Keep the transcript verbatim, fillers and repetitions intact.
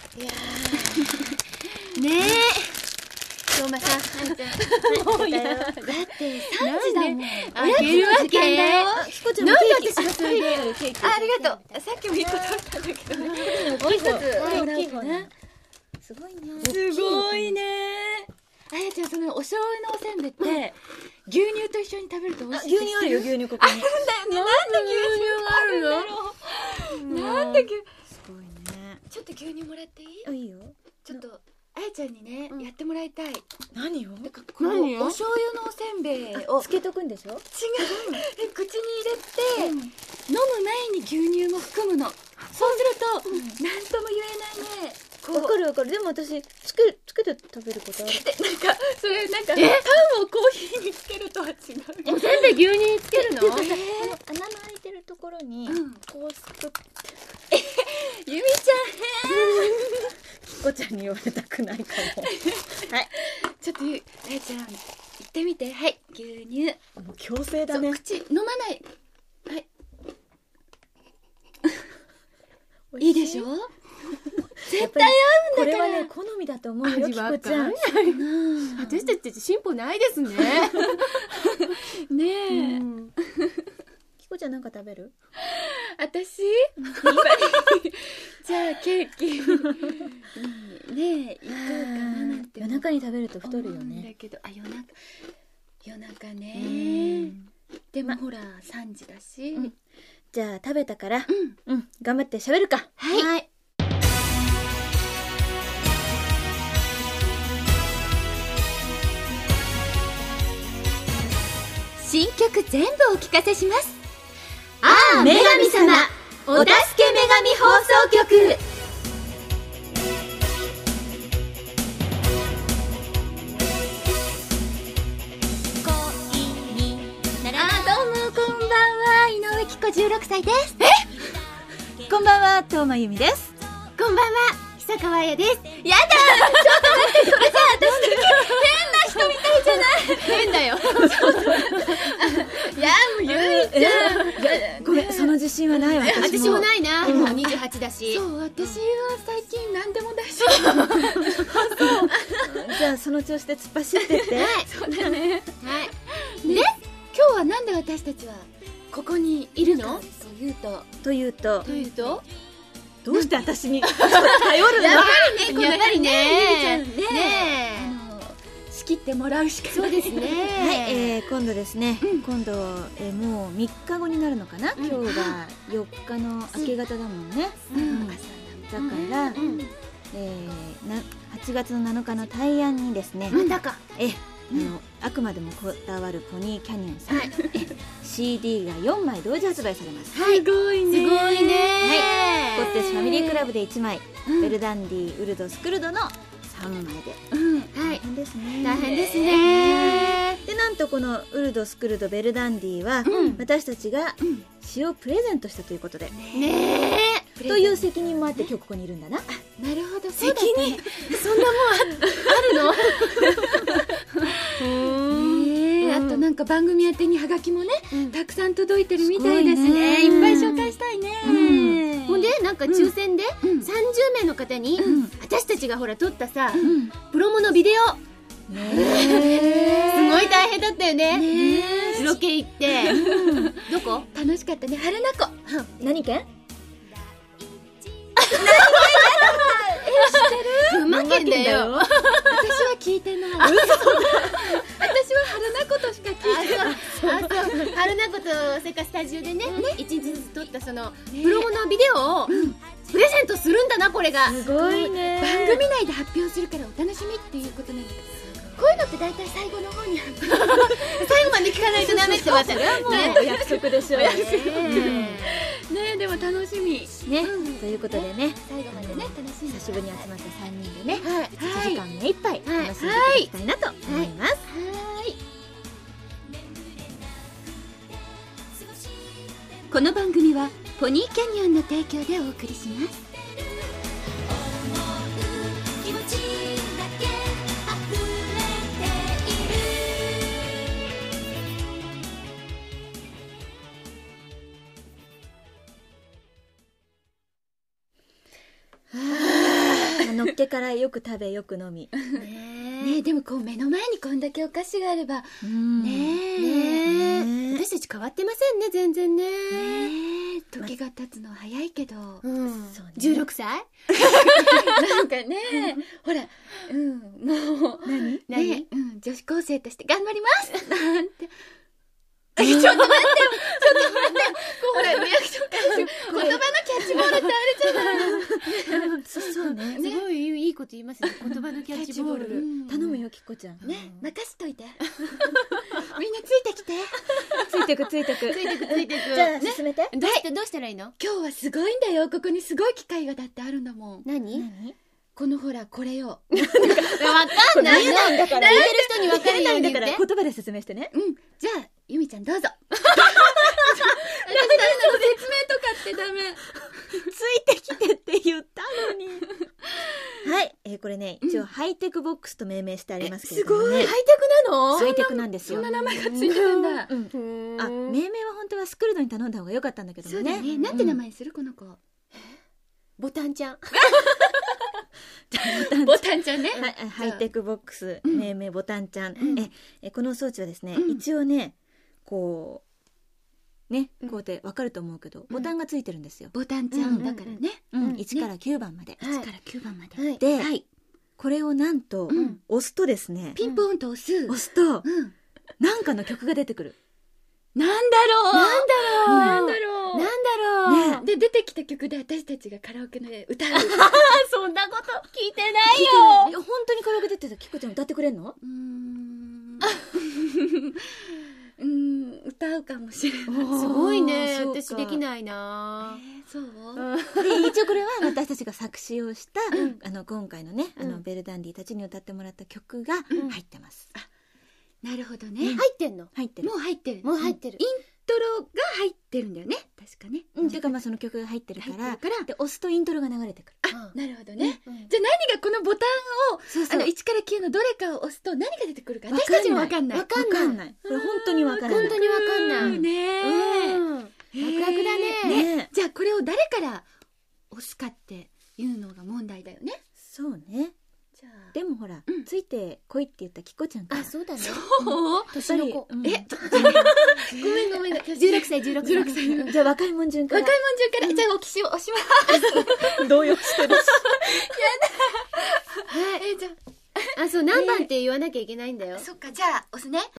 いやーねえ相馬さん、もうやだってさんじだもん。 あげるわけ。 キコちゃんもケーキ。なんで私がそれでありがとう。さっきも一個取ったんだけどね。もう一つもらうかな。すごいね。 すごいね。 あやちゃん、そのお醤油のおせんべいって牛乳と一緒に食べると美味しい。 牛乳あるよ、牛乳ここに。 あるんだよね。なんで牛乳があるの？なんで牛乳？ すごいね。 ちょっと牛乳もらっていい？ あ、いいよ。 ちょっとあやちゃんにね、やってもらいたい。 何を？ 何よ？お醤油のおせんべいをつけとくんでしょ？ 違う。口に入れて、飲む前に牛乳も含むの。そうすると、なんとも言えないね。 わかるわかる。でも私つけつけて食べることある。 なんかそれなんかパンをコーヒーにつけるとは違う。 おせんべい牛乳につけるの？ えー、 穴の開いてるところにこうすくって。 ゆみちゃんへー。きこちゃんに言われたくないかも。はい。 ちょっとゆあやちゃん行ってみて。はい。牛乳。 もう強制だね。 口飲まない。はい。いいでしょ？絶対合うんだから。 これはね、好みだと思うよ、きこちゃん。 私たち進歩ないですね。 ねえ。 きこちゃんなんか食べる？ 私？じゃあケーキ。ねえ、行こうかななんて。 夜中に食べると太るよね。 だけど、あ、夜中夜中ね。でもほらさんじだし。 じゃあ食べたから、うん、頑張って喋るか。 はい。新曲全部お聞かせします。ああ女神様お助け女神放送局。あ、どうもこんばんは、井上貴子じゅうろくさいです。 え？こんばんは、東間由美です。 こんばんは、久川彩です。やだ、ちょっと待って、それさ、私変な人みたいじゃない？変だよ。いや、もうゆいちゃん。 ごめん、その自信はないわ。 私もないな。もうにじゅうはちだし。 そう、私は最近何でも大丈夫。 じゃあその調子で突っ走ってって。 はい、そうだね。はい。で、今日はなんで私たちはここにいるの？というと、 というと、 というと、 どうして私に頼るの？ やっぱりね、 やっぱりね、 ね、ね、仕切ってもらうしか。 そうですね。 はい、えー、今度ですね、今度、えー、もうみっかごになるのかな、今日がよっかの明け方だもんね。だから、えー、なはちがつのなのかの大安にですね、 またか。 えあのあくまでもこだわるポニーキャニオンさん、シーディー がよんまい同時発売されます。 すごいね。すごいね。 はい、コッテスファミリークラブでいちまい、ベルダンディウルドスクルドのさんまいで、 はい、 大変ですね。 大変ですね。 で、なんとこのウルドスクルドベルダンディは、私たちが詩をプレゼントしたということで、 ねえ、 という責任もあって今日ここにいるんだな。 なるほど、 責任、そんなもんあるの？ あとなんか番組宛てにハガキもね、たくさん届いてるみたいですね。いっぱい紹介したいね。 ほんでなんか抽選でさんじゅうめいの方に私たちがほら撮ったさプロモのビデオ、すごい大変だったよね。ロケ行ってどこ？ 楽しかったね。春名湖。 何県？ 群馬県だよ。 私は聞いてない。私は春名湖としか聞いてない。 あ、そう、春名湖とそれからスタジオでね一日ずつ撮ったそのプロモのビデオをプレゼントするんだな、これが。 すごいね。 番組内で発表するからお楽しみっていうことなんだけど、こういうのって大体最後の方に最後まで聞かないとダメってわかる。 お約束でしょうね。 ね。でも楽しみね、ということでね、 最後までね、楽しみ。 久しぶりに集まったさんにんでね、 はい、 いちじかん目いっぱい楽しんでいきたいなと思います。 はい。この番組はポニーキャニオンの提供でお送りします。 のっけからよく食べよく飲みねえ、でもこう目の前にこんだけお菓子があれば、 うんねえ、 ねえ、私たち変わってませんね、全然ね。 ねえ、時が経つの早いけど、 うんそうねじゅうろくさいなんかね、ほら、うん、もう、 何何ね、うん、女子高生として頑張りますなんて。 ちょっと待ってよ、ちょっと待ってよ。ほら、リアクション返す。言葉のキャッチボールってあれじゃない。 そそうねすごいいいこと言いますね。言葉のキャッチボール。 うん頼むよきっこちゃんね、任しといて。みんなついてきて。 ついてくついてくついてくついてく。 じゃあ進めてどうして、どうしたらいいの？ 今日はすごいんだよ。ここにすごい機械がだってあるんだもん。 何？ 何このほら、これよ。 わかんないの。 だから聞いてる人にわかるようにだ言って。 から言葉で説明してねうん。じゃあ、ゆみちゃんどうぞ。私、説明とかってダメ。 ついてきてって言ったのにはい、えーこれね一応ハイテクボックスと命名してありますけれどもねハイテクなの？ ハイテクなんですよそんな名前がついてるんだ。 うんうんあ命名は本当はスクルドに頼んだ方が良かったんだけどもねそうだね。なんて名前するこの子。 ボタンちゃん。 ボタンちゃんね。 はいハイテクボックスうん命名ボタンちゃんうんええこの装置はですねうん一応ねこうねうんこうやってわかると思うけどボタンがついてるんですよボタンちゃんだからね。 うんうんいちからきゅうばんまではいいちからきゅうばんまで。 はい。 ではい。 これをなんとうん押すとですねピンポンと押す。 押すとうん。 なんかの曲が出てくるなんだろうなんだろう。 なんだろうなんだろう。 ねで、出てきた曲で私たちがカラオケで歌う。 そんなこと聞いてない聞いてないいや本当にカラオケ出てたきっこちゃん歌ってくれんのうーん。うーん、歌うかもしれない。 すごいね。 そうか私できないな。 えーそうで一応これは私たちが作詞をした、 うんあの今回のねあの、 うんベルダンディたちに歌ってもらった曲がうん入ってます、 なるほどね。 入ってんの？ 入ってるもう入ってる。 もう入ってるイントロが入ってるんだよね。確かね。 うん、ていうかまあその曲が入ってるから入ってるからで押すとイントロが流れてくるあ、なるほどね。 うんじゃあ何がこのボタンを、 そうあの、いちからきゅうのどれかを押すと何が出てくるか。 わかんない私たちもわかんない。 わかんないわないこれ本当にわからない本当にわかんない。 うんねえ。 うん。ワクワクだね。 ねじゃあこれを誰から押すかっていうのが問題だよね。 そうねじゃあ。 でもほら、 うんついてこいって言ったきこちゃんからあ、そうだね。 そう年の子。 うんえ、 ごめんごめん。じゅうろくさい、じゅうろくさい。 じゅうろくさいのじゃあ若いもん順から若いもん順から、じゃあおきしを押します。 動揺してるしえ、じゃあ、そう、何番って言わなきゃいけないんだよあ、。そっか、じゃあ押すね。